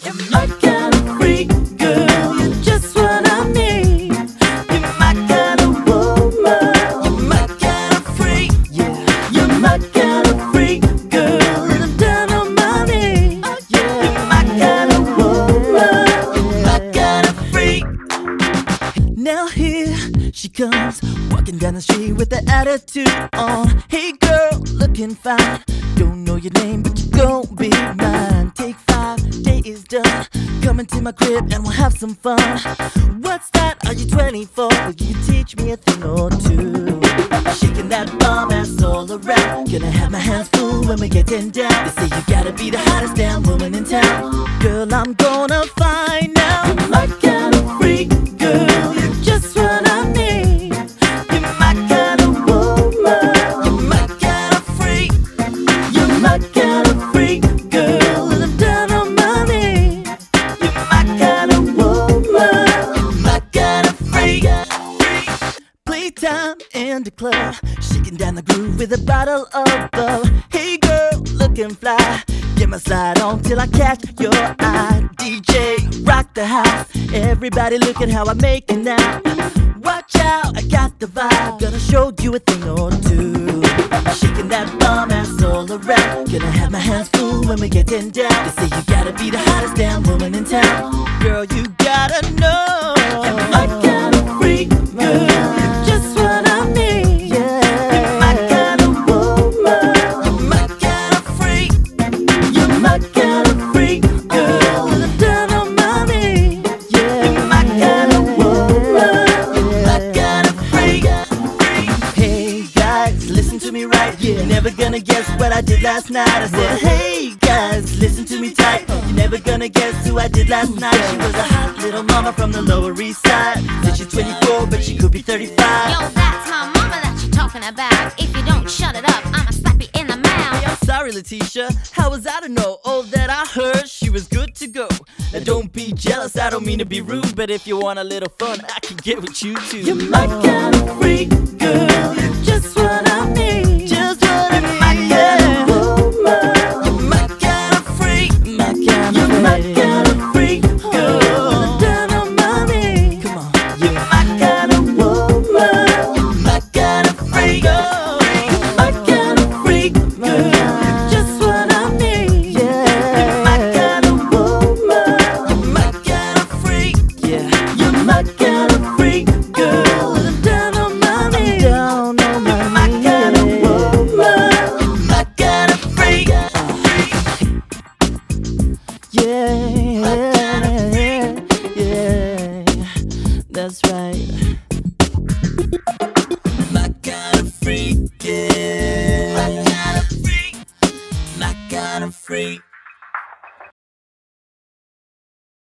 You're my kind of freak, girl. You're just what I need. You're my kind of woman. You're my kind of freak. Yeah. You're my kind of freak, girl. And I'm down on my knees. Yeah. You're my kind of woman. You're my kind of freak. Now here she comes, walking down the street with the attitude on. Hey girl, looking fine. Don't know your name, but you gon' be mine. Take 5, day is done. Come into my crib and we'll have some fun. What's that? Are you 24? Will you teach me a thing or two? Shaking that bomb ass all around. Gonna have my hands full when we're getting down. They say you gotta be the hottest damn woman in town. Girl, I'm gonna find out. You're my kind of freak, girl. You're just what I need. You're my kind of woman. You're my kind of freak. You're my kind of freak, girl. And I'm down on my knees. You're my kind of woman. You're my kind of freak. Playtime in the club, shaking down the groove with a bottle of bub. Hey girl, looking fly. Get my slide on till I catch your eye. DJ, rock the house. Everybody look at how I make it now. Watch out, I got the vibe. Gonna show you a thing or two. Shaking that bomb ass all around. Gonna have my hands full when we're getting down. They say you gotta be the hottest damn woman in town. Girl, you gotta know. You're my kind of freak, girl. You're just what I need. Yeah. You're my kind of woman. You're my kind of freak. You're my kind of freak, girl. And I'm down on my knees. Yeah. You're my kind of woman. You're my kind of freak. Hey guys, listen to me right. You're never gonna guess what I did last night. I said, hey guys, listen to me tight. You're never gonna guess who I did last night. She was a hot little mama from the Lower East Side. Said she's 24, but she could be 35. Yo, that's my mama that you're talking about. If you don't shut it up, I'ma slap you in the mouth. Hey, I'm sorry, Letitia. How was I to know? All that I heard, she was good to go. Now don't be jealous, I don't mean to be rude, but if you want a little fun, I can get with you too. You're my kind of freak, girl. You're just what I need. Just what I need. My kind of woman. You're my kind of freak. My kind of my kind of freak, girl. I'm down on my knees. Come on. You're my kind of woman. You're my kind of freak. You're my kind of freak, girl. You're just what I need. Yeah. You're my kind of woman. You're my kind of freak. Yeah. You're my kind of freak, girl. I'm down on my knees. Down on my knees. My kind of woman. You're my kind of freak. Yeah, that's right. My kind of freak, yeah. My kind of freak. My kind of freak.